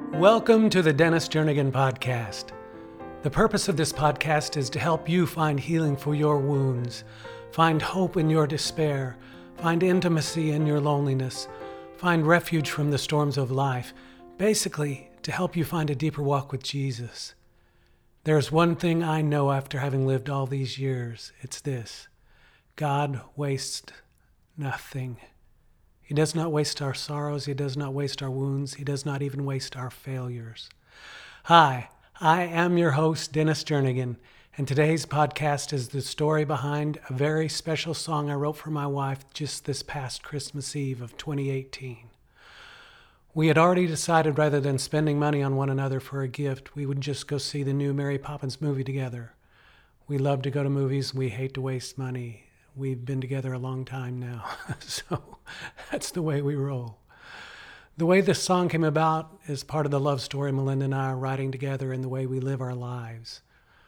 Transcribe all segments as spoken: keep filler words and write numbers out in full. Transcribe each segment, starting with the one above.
Welcome to the Dennis Jernigan Podcast. The purpose of this podcast is to help you find healing for your wounds, find hope in your despair, find intimacy in your loneliness, find refuge from the storms of life, basically to help you find a deeper walk with Jesus. There's one thing I know after having lived all these years. It's this: God wastes nothing. He does not waste our sorrows. He does not waste our wounds. He does not even waste our failures. Hi, I am your host, Dennis Jernigan, and today's podcast is the story behind a very special song I wrote for my wife just this past Christmas Eve of twenty eighteen. We had already decided rather than spending money on one another for a gift, we would just go see the new Mary Poppins movie together. We love to go to movies. We hate to waste money. We've been together a long time now, so that's the way we roll. The way this song came about is part of the love story Melinda and I are writing together in the way we live our lives.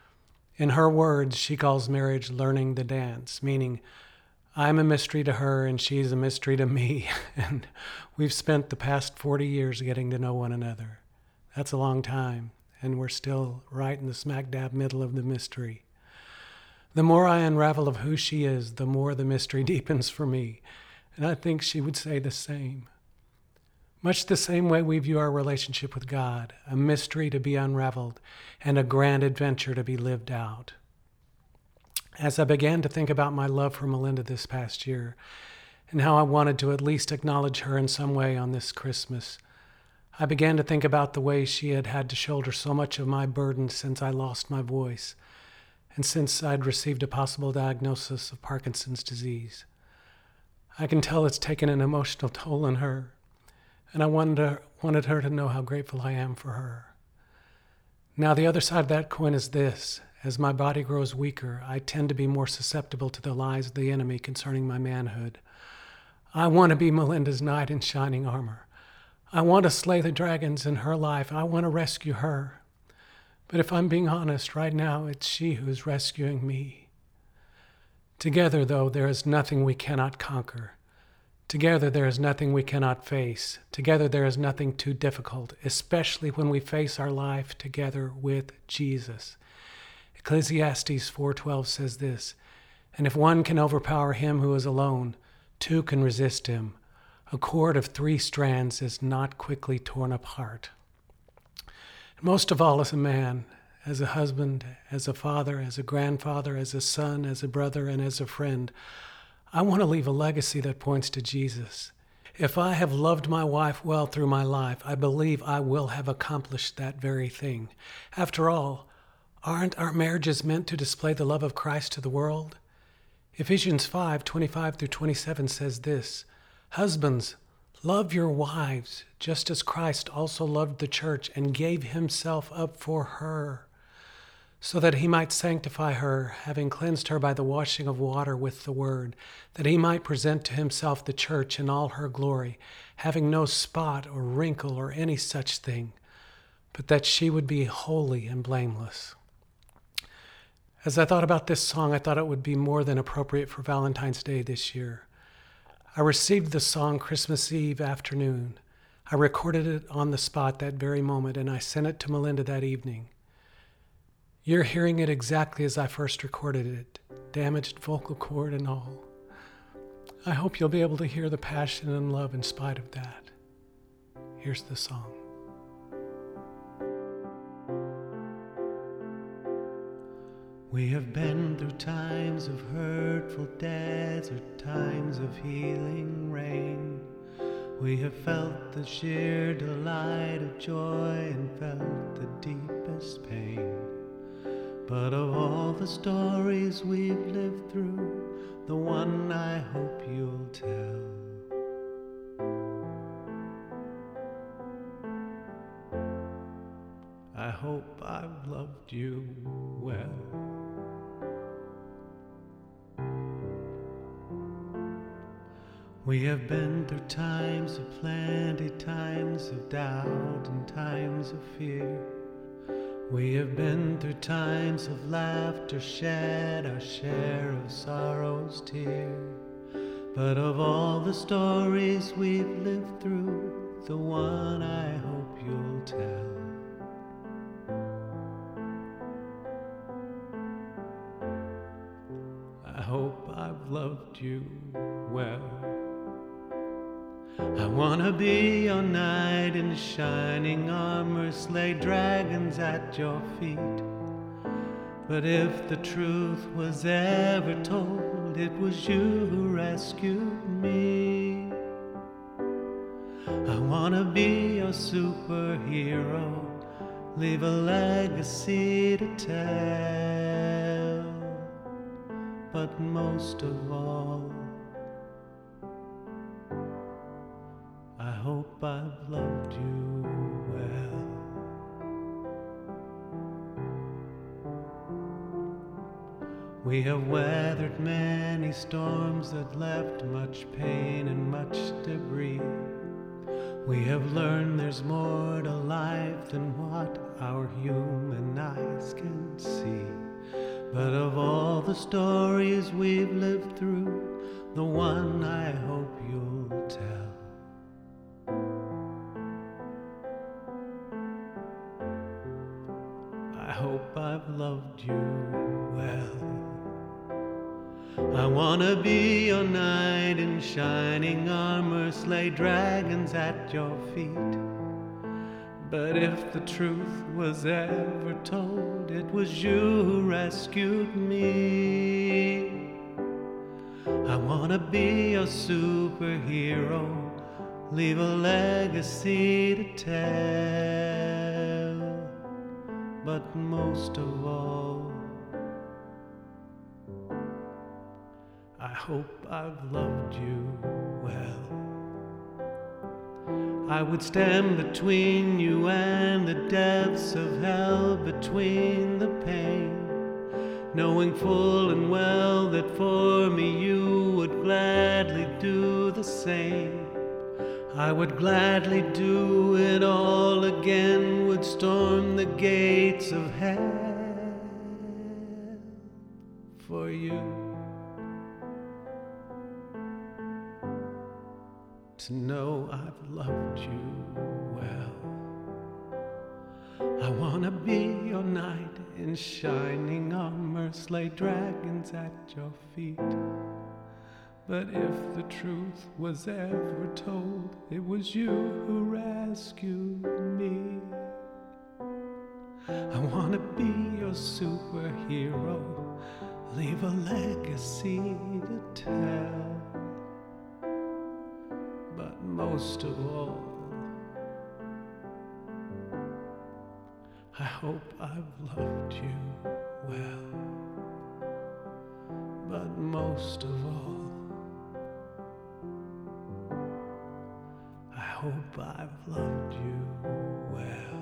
In her words, she calls marriage learning the dance, meaning I'm a mystery to her and she's a mystery to me, and we've spent the past forty years getting to know one another. That's a long time, and we're still right in the smack dab middle of the mystery. The more I unravel of who she is, the more the mystery deepens for me, and I think she would say the same. Much the same way we view our relationship with God, a mystery to be unraveled and a grand adventure to be lived out. As I began to think about my love for Melinda this past year and how I wanted to at least acknowledge her in some way on this Christmas, I began to think about the way she had had to shoulder so much of my burden since I lost my voice and since I'd received a possible diagnosis of Parkinson's disease. I can tell it's taken an emotional toll on her, and I wanted her, wanted her to know how grateful I am for her. Now, the other side of that coin is this: as my body grows weaker, I tend to be more susceptible to the lies of the enemy concerning my manhood. I want to be Melinda's knight in shining armor. I want to slay the dragons in her life. I want to rescue her. But if I'm being honest, right now, it's she who's rescuing me. Together, though, there is nothing we cannot conquer. Together, there is nothing we cannot face. Together, there is nothing too difficult, especially when we face our life together with Jesus. Ecclesiastes four twelve says this: "And if one can overpower him who is alone, two can resist him. A cord of three strands is not quickly torn apart." Most of all, as a man, as a husband, as a father, as a grandfather, as a son, as a brother, and as a friend, I want to leave a legacy that points to Jesus. If I have loved my wife well through my life, I believe I will have accomplished that very thing. After all, aren't our marriages meant to display the love of Christ to the world? Ephesians five twenty-five through twenty-seven says this: "Husbands, love your wives, just as Christ also loved the church and gave himself up for her, so that he might sanctify her, having cleansed her by the washing of water with the word, that he might present to himself the church in all her glory, having no spot or wrinkle or any such thing, but that she would be holy and blameless." As I thought about this song, I thought it would be more than appropriate for Valentine's Day this year. I received the song Christmas Eve afternoon. I recorded it on the spot that very moment, and I sent it to Melinda that evening. You're hearing it exactly as I first recorded it, damaged vocal cord and all. I hope you'll be able to hear the passion and love in spite of that. Here's the song. We have been through times of hurtful desert, times of healing rain. We have felt the sheer delight of joy and felt the deepest pain. But of all the stories we've lived through, the one I hope you'll tell. I hope I've loved you well. We have been through times of plenty, times of doubt and times of fear. We have been through times of laughter, shed our share of sorrow's tear. But of all the stories we've lived through, the one I hope you'll tell. hope I've loved you well. I wanna be your knight in shining armor, slay dragons at your feet. But if the truth was ever told, it was you who rescued me. I wanna be your superhero, leave a legacy to tell. But most of all, I hope I've loved you well. We have weathered many storms that left much pain and much debris. We have learned there's more to life than what our human eyes can see. But of all the stories we've lived through, the one I hope you'll tell. I hope I've loved you well. I wanna be your knight in shining armor, slay dragons at your feet. But if the truth was ever told, it was you who rescued me. I wanna be your superhero, leave a legacy to tell. But most of all, I hope I've loved you well. I would stand between you and the depths of hell, between the pain, knowing full and well that for me you would gladly do the same. I would gladly do it all again, would storm the gates of hell for you. To know I've loved you well. I wanna be your knight in shining armor, slay dragons at your feet. But if the truth was ever told, it was you who rescued me. I wanna be your superhero, leave a legacy to tell. But most of all, I hope I've loved you well. But most of all, I hope I've loved you well.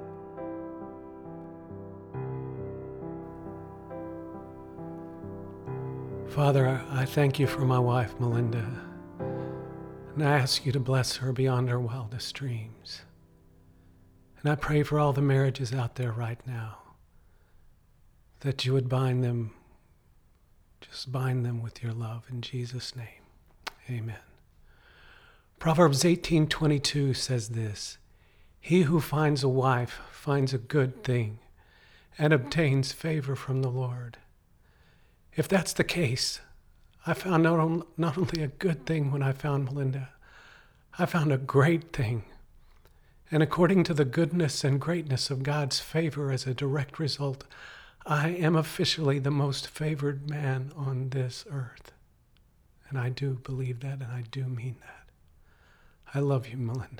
Father, I thank you for my wife, Melinda. And I ask you to bless her beyond her wildest dreams. And I pray for all the marriages out there right now, that you would bind them, just bind them with your love in Jesus' name. Amen. Proverbs eighteen twenty-two says this: "He who finds a wife finds a good thing and obtains favor from the Lord." If that's the case, I found not, on, not only a good thing when I found Melinda, I found a great thing. And according to the goodness and greatness of God's favor as a direct result, I am officially the most favored man on this earth. And I do believe that, and I do mean that. I love you, Melinda.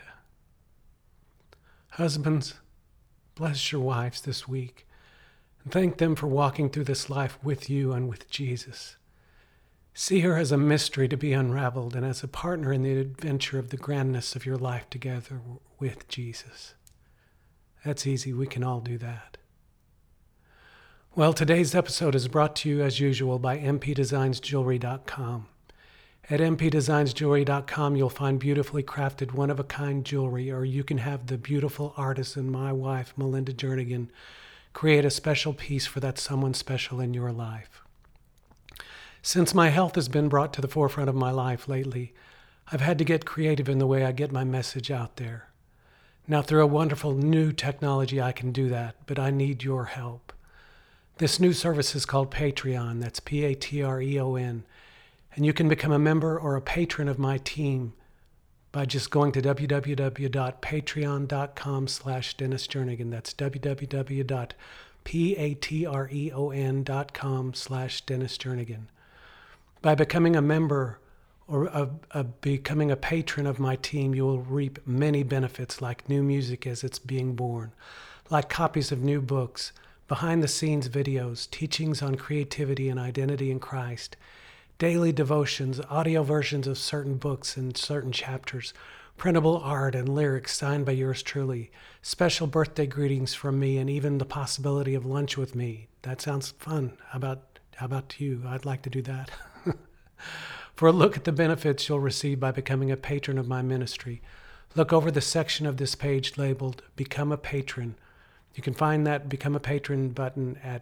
Husbands, bless your wives this week, and thank them for walking through this life with you and with Jesus. See her as a mystery to be unraveled and as a partner in the adventure of the grandness of your life together with Jesus. That's easy. We can all do that. Well, today's episode is brought to you, as usual, by m p designs jewelry dot com. At m p designs jewelry dot com, you'll find beautifully crafted, one-of-a-kind jewelry, or you can have the beautiful artisan, my wife, Melinda Jernigan, create a special piece for that someone special in your life. Since my health has been brought to the forefront of my life lately, I've had to get creative in the way I get my message out there. Now, through a wonderful new technology, I can do that, but I need your help. This new service is called Patreon. That's P A T R E O N. And you can become a member or a patron of my team by just going to www.patreon.com slash Dennis Jernigan. That's www.patreon.com slash Dennis Jernigan. By becoming a member or a, a, becoming a patron of my team, you will reap many benefits like new music as it's being born, like copies of new books, behind-the-scenes videos, teachings on creativity and identity in Christ, daily devotions, audio versions of certain books and certain chapters, printable art and lyrics signed by yours truly, special birthday greetings from me, and even the possibility of lunch with me. That sounds fun. How about, how about you? I'd like to do that. For a look at the benefits you'll receive by becoming a patron of my ministry, look over the section of this page labeled Become a Patron. You can find that Become a Patron button at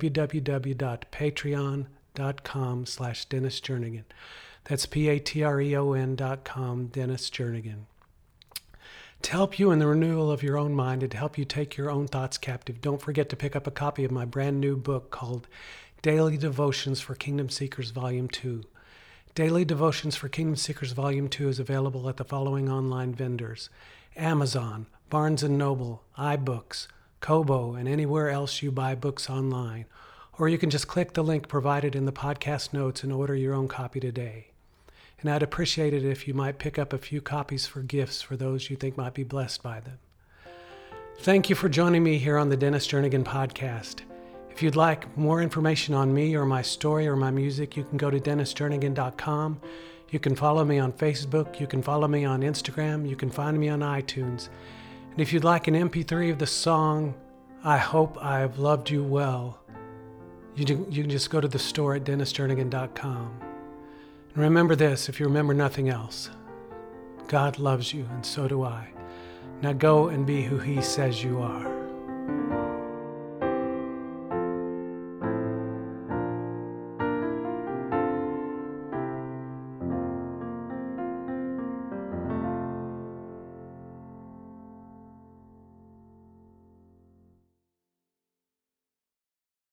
www.patreon.com slash Dennis Jernigan. That's P-A-T-R-E-O-N dot com, Dennis Jernigan. To help you in the renewal of your own mind and to help you take your own thoughts captive, don't forget to pick up a copy of my brand new book called Daily Devotions for Kingdom Seekers Volume two. Daily Devotions for Kingdom Seekers Volume two is available at the following online vendors: Amazon, Barnes and Noble, iBooks, Kobo, and anywhere else you buy books online. Or you can just click the link provided in the podcast notes and order your own copy today. And I'd appreciate it if you might pick up a few copies for gifts for those you think might be blessed by them. Thank you for joining me here on the Dennis Jernigan Podcast. If you'd like more information on me or my story or my music, you can go to dennis jernigan dot com. You can follow me on Facebook. You can follow me on Instagram. You can find me on iTunes. And if you'd like an M P three of the song, I Hope I've Loved You Well, you can, you can just go to the store at dennis jernigan dot com. And remember this, if you remember nothing else, God loves you and so do I. Now go and be who He says you are.